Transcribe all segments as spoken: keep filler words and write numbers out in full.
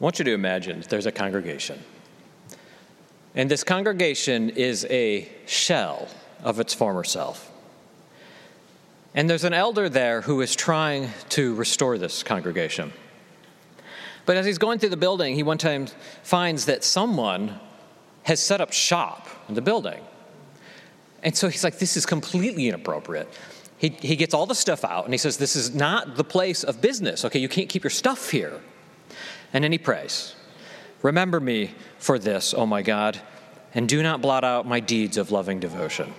I want you to imagine there's a congregation. And this congregation is a shell of its former self. And there's an elder there who is trying to restore this congregation. But as he's going through the building, he one time finds that someone has set up shop in the building. And so he's like, this is completely inappropriate. He, he gets all the stuff out, and he says, this is not the place of business. Okay, you can't keep your stuff here. And then he prays, remember me for this, oh my God, and do not blot out my deeds of loving devotion.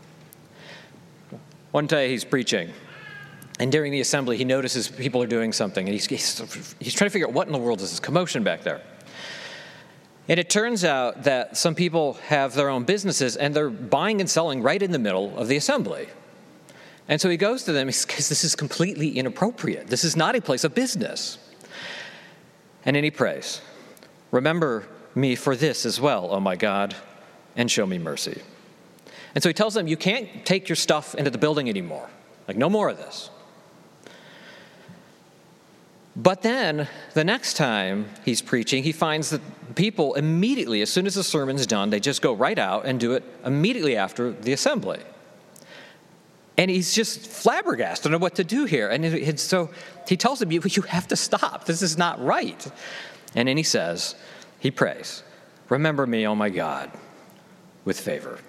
One day he's preaching, and during the assembly, he notices people are doing something, and he's, he's, he's trying to figure out what in the world is this commotion back there. And it turns out that some people have their own businesses, and they're buying and selling right in the middle of the assembly. And so he goes to them, because this is completely inappropriate. This is not a place of business. And then he prays, remember me for this as well, oh my God, and show me mercy. And so he tells them, you can't take your stuff into the building anymore. Like, no more of this. But then, the next time he's preaching, he finds that people immediately, as soon as the sermon's done, they just go right out and do it immediately after the assembly. And he's just flabbergasted on what to do here. And, it, and so he tells them, you, you have to stop. This is not right. And then he says, he prays, remember me, oh my God, with favor.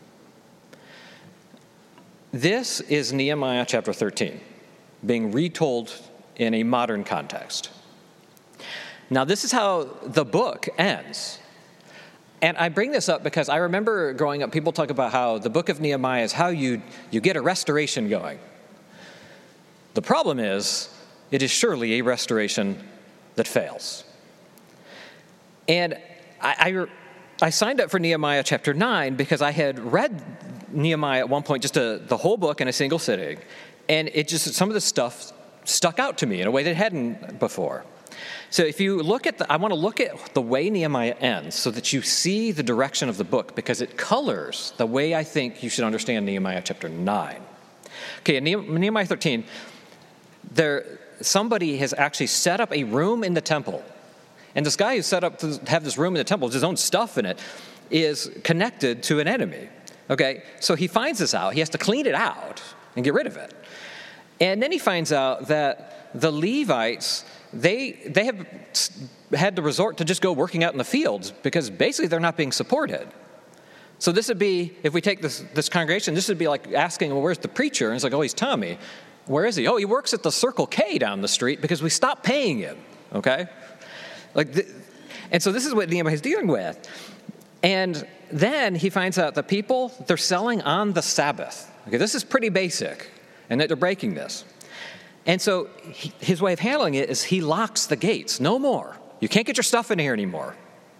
This is Nehemiah chapter thirteen, being retold in a modern context. Now, this is how the book ends. And I bring this up because I remember growing up, people talk about how the book of Nehemiah is how you, you get a restoration going. The problem is, it is surely a restoration that fails. And I, I, I signed up for Nehemiah chapter nine because I had read Nehemiah at one point, just a, the whole book in a single sitting. And it just, some of the stuff stuck out to me in a way that it hadn't before. So if you look at the, I want to look at the way Nehemiah ends so that you see the direction of the book, because it colors the way I think you should understand Nehemiah chapter nine. Okay, in Nehemiah thirteen, there somebody has actually set up a room in the temple. And this guy who set up to have this room in the temple with his own stuff in it is connected to an enemy. Okay, so he finds this out. He has to clean it out and get rid of it. And then he finds out that the Levites, they they have had to resort to just go working out in the fields because basically they're not being supported. So this would be, if we take this, this congregation, this would be like asking, well, where's the preacher? And it's like, oh, he's Tommy. Where is he? Oh, he works at the Circle K down the street because we stopped paying him, okay? Like, the, and so this is what Nehemiah is dealing with. And then he finds out the people, they're selling on the Sabbath. Okay, this is pretty basic, and that they're breaking this. And so he, his way of handling it is he locks the gates. No more. You can't get your stuff in here anymore.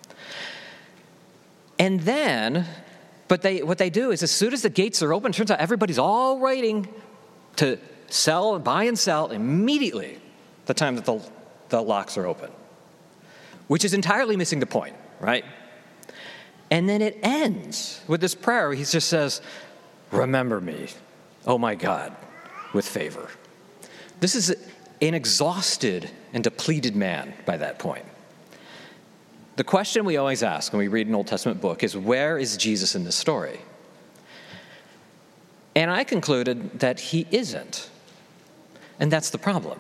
And then, but they what they do is as soon as the gates are open, it turns out everybody's all waiting to sell, buy and sell immediately the time that the, the locks are open, which is entirely missing the point, right? And then it ends with this prayer where he just says, remember me, oh my God, with favor. This is an exhausted and depleted man by that point. The question we always ask when we read an Old Testament book is, where is Jesus in this story? And I concluded that he isn't. And that's the problem.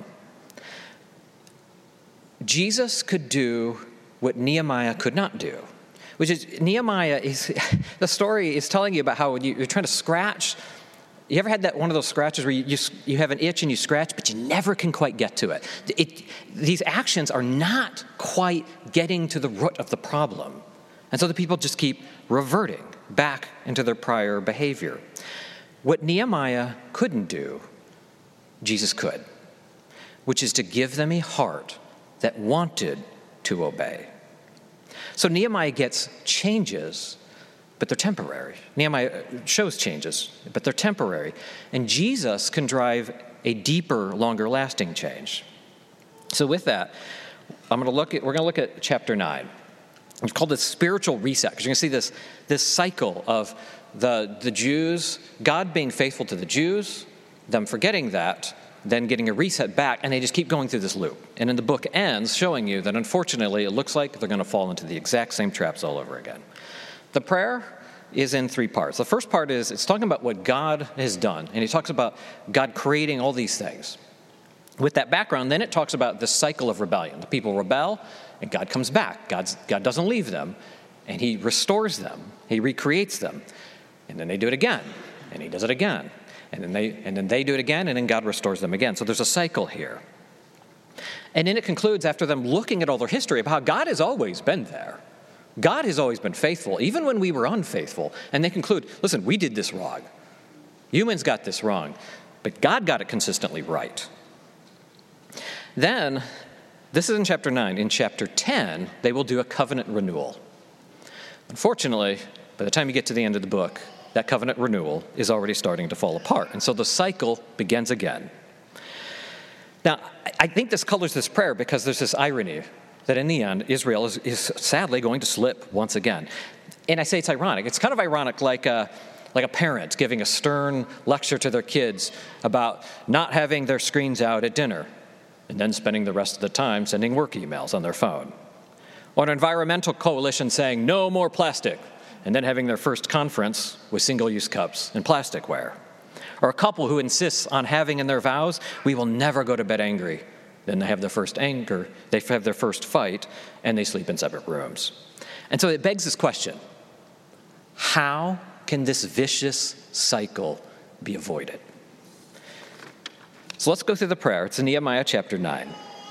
Jesus could do what Nehemiah could not do, which is Nehemiah is, the story is telling you about how you, you're trying to scratch. You ever had that one of those scratches where you, you you have an itch and you scratch, but you never can quite get to it? it? These actions are not quite getting to the root of the problem. And so the people just keep reverting back into their prior behavior. What Nehemiah couldn't do, Jesus could, which is to give them a heart that wanted to obey. So Nehemiah gets changes, but they're temporary. Nehemiah shows changes, but they're temporary. And Jesus can drive a deeper, longer lasting change. So with that, I'm going to look at, we're going to look at chapter nine. It's called the spiritual reset, because you're going to see this, this cycle of the, the Jews, God being faithful to the Jews, them forgetting that, then getting a reset back, and they just keep going through this loop. And then the book ends showing you that unfortunately it looks like they're going to fall into the exact same traps all over again. The prayer is in three parts. The first part is it's talking about what God has done, and he talks about God creating all these things. With that background, then it talks about the cycle of rebellion. The people rebel, and God comes back. God's, God doesn't leave them, and he restores them. He recreates them. And then they do it again, and he does it again. And then they and then they do it again, and then God restores them again. So there's a cycle here. And then it concludes after them looking at all their history about how God has always been there. God has always been faithful, even when we were unfaithful. And they conclude, listen, we did this wrong. Humans got this wrong, but God got it consistently right. Then, this is in chapter nine. In chapter ten, they will do a covenant renewal. Unfortunately, by the time you get to the end of the book, that covenant renewal is already starting to fall apart. And so the cycle begins again. Now, I think this colors this prayer because there's this irony that in the end, Israel is, is sadly going to slip once again. And I say it's ironic. It's kind of ironic like a, like a parent giving a stern lecture to their kids about not having their screens out at dinner and then spending the rest of the time sending work emails on their phone. Or an environmental coalition saying no more plastic, and then having their first conference with single-use cups and plasticware. Or a couple who insists on having in their vows, we will never go to bed angry. Then they have their first anger, they have their first fight, and they sleep in separate rooms. And so it begs this question: how can this vicious cycle be avoided? So let's go through the prayer. It's in Nehemiah chapter nine.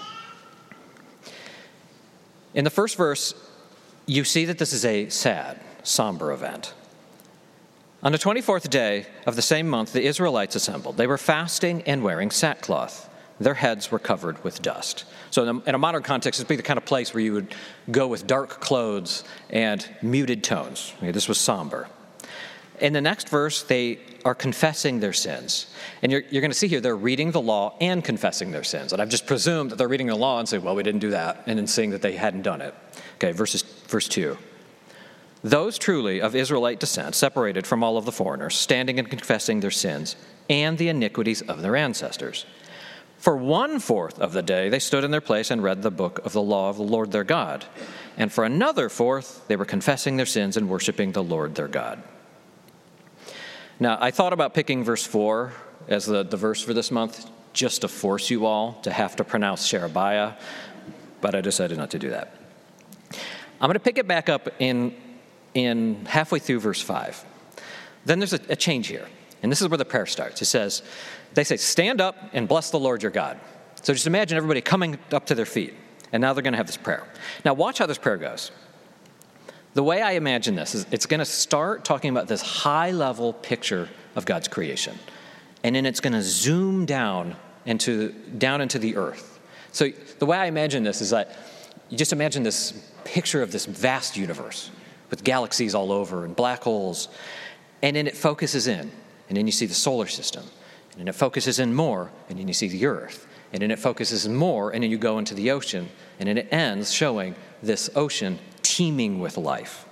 In the first verse, you see that this is a sad, somber event. On the twenty-fourth day of the same month, the Israelites assembled. They were fasting and wearing sackcloth. Their heads were covered with dust. So in a, in a modern context, this would be the kind of place where you would go with dark clothes and muted tones. Okay, this was somber. In the next verse, they are confessing their sins. And you're, you're going to see here they're reading the law and confessing their sins. And I've just presumed that they're reading the law and saying, well, we didn't do that, and then seeing that they hadn't done it. Okay, verses, verse two. Those truly of Israelite descent, separated from all of the foreigners, standing and confessing their sins and the iniquities of their ancestors. For one-fourth of the day they stood in their place and read the book of the law of the Lord their God. And for another fourth, they were confessing their sins and worshiping the Lord their God. Now, I thought about picking verse four as the, the verse for this month, just to force you all to have to pronounce Sherebiah, but I decided not to do that. I'm going to pick it back up in, in halfway through verse five. Then there's a, a change here, and this is where the prayer starts. It says, they say, stand up and bless the Lord your God. So just imagine everybody coming up to their feet, and now they're going to have this prayer. Now watch how this prayer goes. The way I imagine this is it's going to start talking about this high-level picture of God's creation, and then it's going to zoom down into down into the earth. So the way I imagine this is that you just imagine this picture of this vast universe with galaxies all over and black holes, and then it focuses in, and then you see the solar system, and then it focuses in more, and then you see the earth, and then it focuses in more, and then you go into the ocean, and then it ends showing this ocean teeming with life.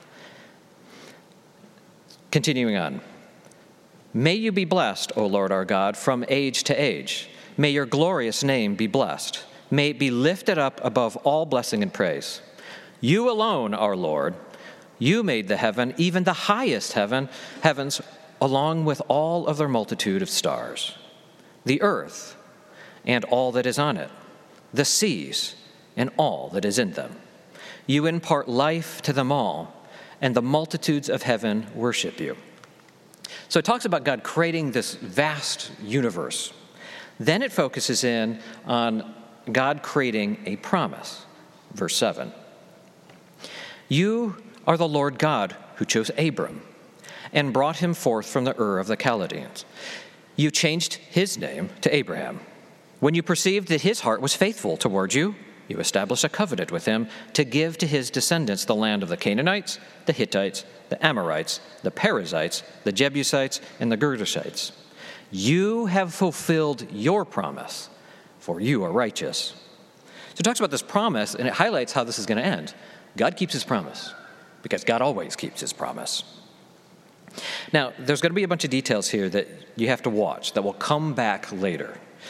Continuing on. May you be blessed, O Lord our God, from age to age. May your glorious name be blessed. May it be lifted up above all blessing and praise. You alone, our Lord, you made the heaven, even the highest heaven, heavens, along with all of their multitude of stars, the earth and all that is on it, the seas and all that is in them. You impart life to them all, and the multitudes of heaven worship you. So it talks about God creating this vast universe. Then it focuses in on God creating a promise. Verse seven. You are the Lord God who chose Abram and brought him forth from the Ur of the Chaldeans. You changed his name to Abraham. When you perceived that his heart was faithful toward you, you established a covenant with him to give to his descendants the land of the Canaanites, the Hittites, the Amorites, the Perizzites, the Jebusites, and the Girgashites. You have fulfilled your promise, for you are righteous. So it talks about this promise, and it highlights how this is going to end. God keeps his promise, because God always keeps his promise. Now, there's going to be a bunch of details here that you have to watch that will come back later.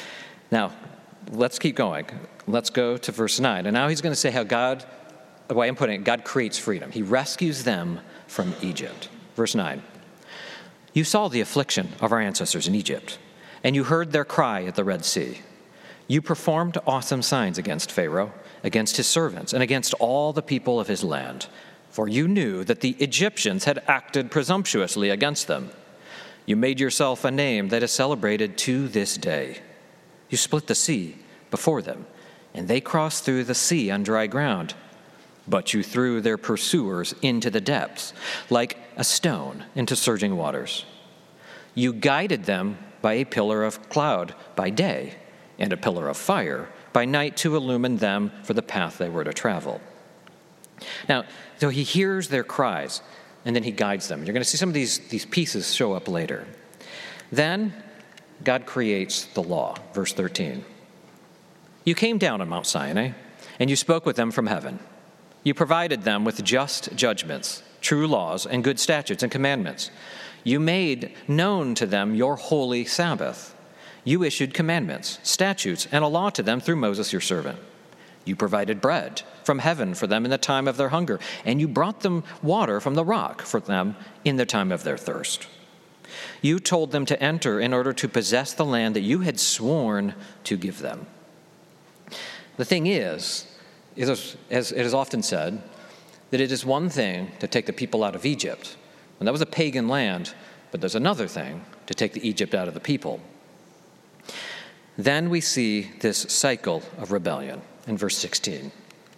Now, let's keep going. Let's go to verse nine. And now he's going to say how God, the way I'm putting it, God creates freedom. He rescues them from Egypt. Verse nine. You saw the affliction of our ancestors in Egypt, and you heard their cry at the Red Sea. You performed awesome signs against Pharaoh, against his servants, and against all the people of his land, for you knew that the Egyptians had acted presumptuously against them. You made yourself a name that is celebrated to this day. You split the sea before them, and they crossed through the sea on dry ground. But you threw their pursuers into the depths, like a stone into surging waters. You guided them by a pillar of cloud by day, and a pillar of fire by night to illumine them for the path they were to travel. Now, so he hears their cries, and then he guides them. You're going to see some of these, these pieces show up later. Then God creates the law, verse thirteen. You came down on Mount Sinai, and you spoke with them from heaven. You provided them with just judgments, true laws, and good statutes and commandments. You made known to them your holy Sabbath. You issued commandments, statutes, and a law to them through Moses your servant. You provided bread from heaven for them in the time of their hunger, and you brought them water from the rock for them in the time of their thirst. You told them to enter in order to possess the land that you had sworn to give them. The thing is, is as it is often said, that it is one thing to take the people out of Egypt, and that was a pagan land, but there's another thing to take the Egypt out of the people. Then we see this cycle of rebellion in verse sixteen.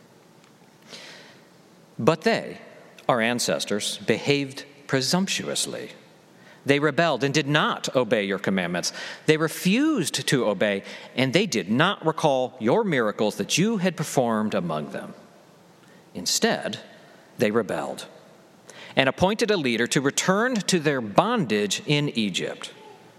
But they, our ancestors, behaved presumptuously. They rebelled and did not obey your commandments. They refused to obey, and they did not recall your miracles that you had performed among them. Instead, they rebelled and appointed a leader to return to their bondage in Egypt.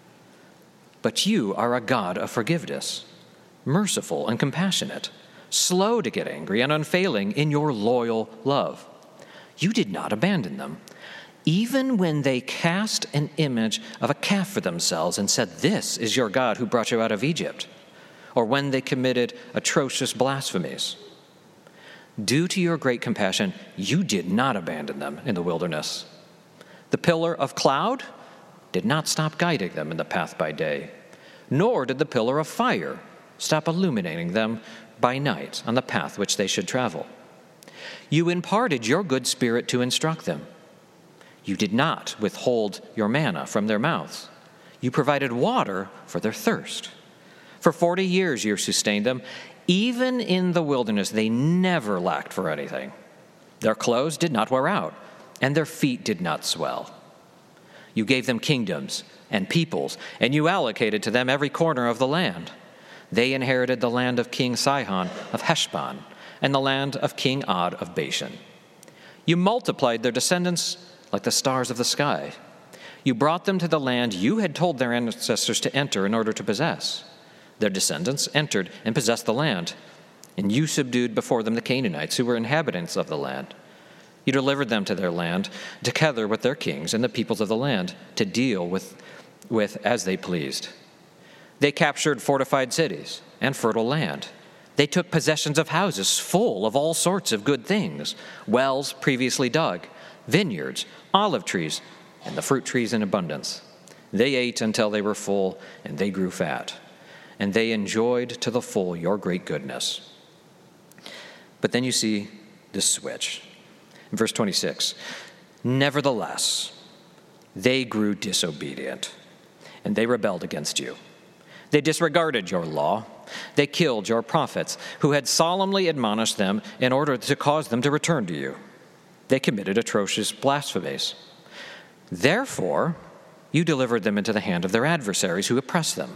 But you are a God of forgiveness, merciful and compassionate, slow to get angry and unfailing in your loyal love. You did not abandon them, even when they cast an image of a calf for themselves and said, "This is your God who brought you out of Egypt," or when they committed atrocious blasphemies. Due to your great compassion, you did not abandon them in the wilderness. The pillar of cloud did not stop guiding them in the path by day, nor did the pillar of fire stop illuminating them by night on the path which they should travel. You imparted your good spirit to instruct them. You did not withhold your manna from their mouths. You provided water for their thirst. For forty years you sustained them. Even in the wilderness, they never lacked for anything. Their clothes did not wear out, and their feet did not swell. You gave them kingdoms and peoples, and you allocated to them every corner of the land. They inherited the land of King Sihon of Heshbon and the land of King Og of Bashan. You multiplied their descendants like the stars of the sky. You brought them to the land you had told their ancestors to enter in order to possess. Their descendants entered and possessed the land, and you subdued before them the Canaanites who were inhabitants of the land. You delivered them to their land, together with their kings and the peoples of the land, to deal with, with as they pleased. They captured fortified cities and fertile land. They took possessions of houses full of all sorts of good things, wells previously dug, vineyards, olive trees, and the fruit trees in abundance. They ate until they were full, and they grew fat, and they enjoyed to the full your great goodness. But then you see this switch. In verse twenty-six, nevertheless, they grew disobedient, and they rebelled against you. They disregarded your law. They killed your prophets, who had solemnly admonished them in order to cause them to return to you. They committed atrocious blasphemies. Therefore, you delivered them into the hand of their adversaries who oppressed them.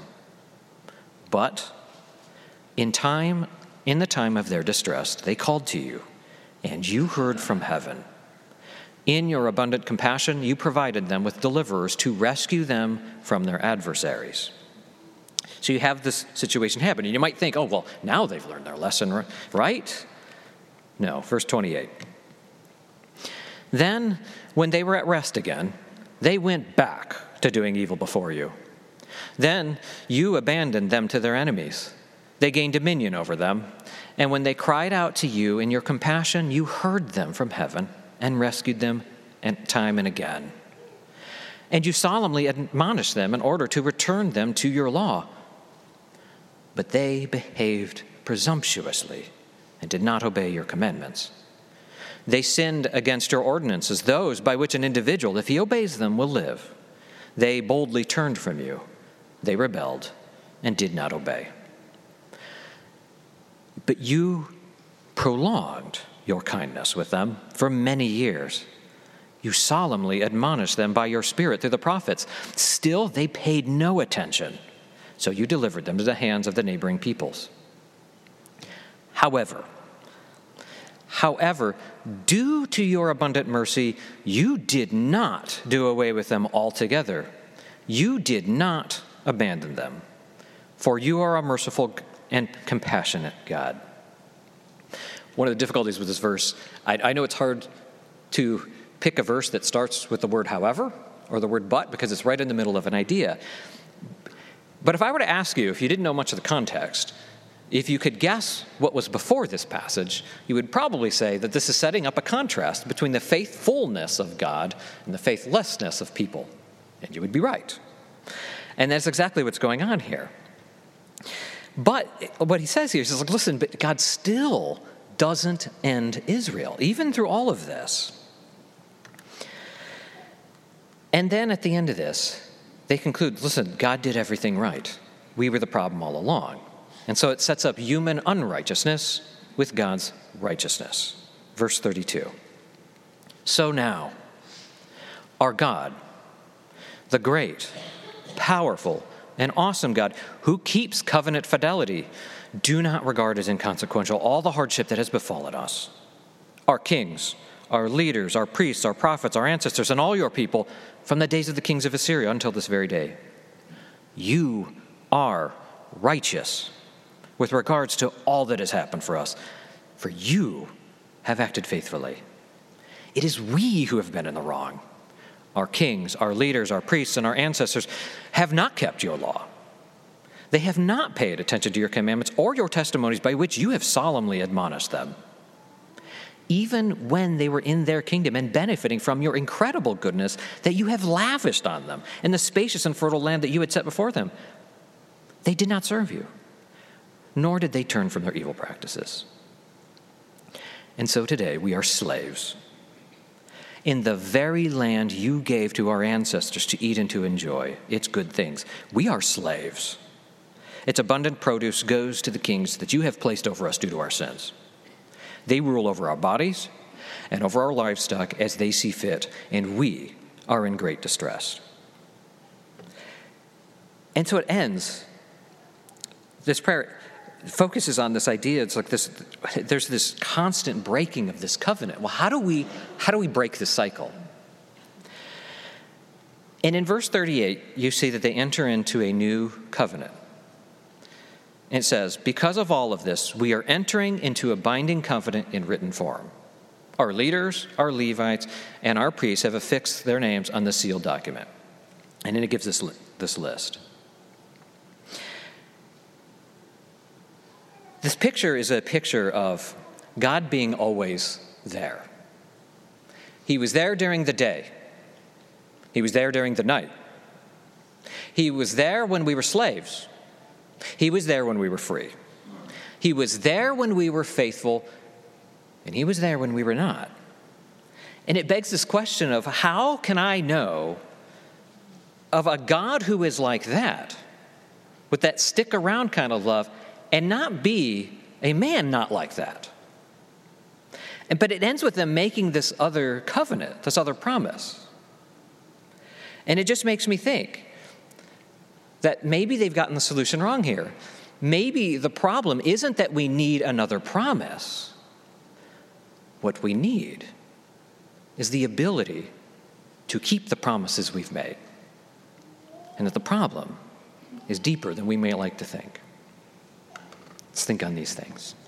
But in time, in the time of their distress, they called to you, and you heard from heaven. In your abundant compassion, you provided them with deliverers to rescue them from their adversaries. So you have this situation happening. You might think, oh, well, now they've learned their lesson, right? No, verse twenty-eight. Then, when they were at rest again, they went back to doing evil before you. Then you abandoned them to their enemies. They gained dominion over them. And when they cried out to you in your compassion, you heard them from heaven and rescued them time and again. And you solemnly admonished them in order to return them to your law. But they behaved presumptuously and did not obey your commandments. They sinned against your ordinances, those by which an individual, if he obeys them, will live. They boldly turned from you. They rebelled and did not obey. But you prolonged your kindness with them for many years. You solemnly admonished them by your Spirit through the prophets. Still, they paid no attention, so you delivered them to the hands of the neighboring peoples. However, however, due to your abundant mercy, you did not do away with them altogether. You did not abandon them, for you are a merciful and compassionate God. One of the difficulties with this verse, I, I know it's hard to pick a verse that starts with the word however or the word but, because it's right in the middle of an idea. But if I were to ask you, if you didn't know much of the context, if you could guess what was before this passage, you would probably say that this is setting up a contrast between the faithfulness of God and the faithlessness of people. And you would be right. And that's exactly what's going on here. But what he says here is, like, listen, but God still doesn't end Israel, even through all of this. And then at the end of this, they conclude, listen, God did everything right. We were the problem all along. And so it sets up human unrighteousness with God's righteousness. Verse thirty-two. So now, our God, the great, powerful, and awesome God, who keeps covenant fidelity, do not regard as inconsequential all the hardship that has befallen us. Our kings, our leaders, our priests, our prophets, our ancestors, and all your people, from the days of the kings of Assyria until this very day. You are righteous with regards to all that has happened for us, for you have acted faithfully. It is we who have been in the wrong. Our kings, our leaders, our priests, and our ancestors have not kept your law. They have not paid attention to your commandments or your testimonies by which you have solemnly admonished them, even when they were in their kingdom and benefiting from your incredible goodness that you have lavished on them in the spacious and fertile land that you had set before them. They did not serve you, nor did they turn from their evil practices. And so today we are slaves in the very land you gave to our ancestors to eat and to enjoy its good things. We are slaves. Its abundant produce goes to the kings that you have placed over us due to our sins. They rule over our bodies and over our livestock as they see fit, and we are in great distress. And so it ends. This prayer focuses on this idea. It's like this, there's this constant breaking of this covenant. Well, how do we, how do we break this cycle? And in verse thirty-eight, you see that they enter into a new covenant. It says, because of all of this, we are entering into a binding covenant in written form. Our leaders, our Levites, and our priests have affixed their names on the sealed document. And then it gives this, this list. This picture is a picture of God being always there. He was there during the day. He was there during the night. He was there when we were slaves. He was there when we were free. He was there when we were faithful, and he was there when we were not. And it begs this question of, how can I know of a God who is like that, with that stick around kind of love, and not be a man not like that? And, but it ends with them making this other covenant, this other promise. And it just makes me think that maybe they've gotten the solution wrong here. Maybe the problem isn't that we need another promise. What we need is the ability to keep the promises we've made. And that the problem is deeper than we may like to think. Let's think on these things.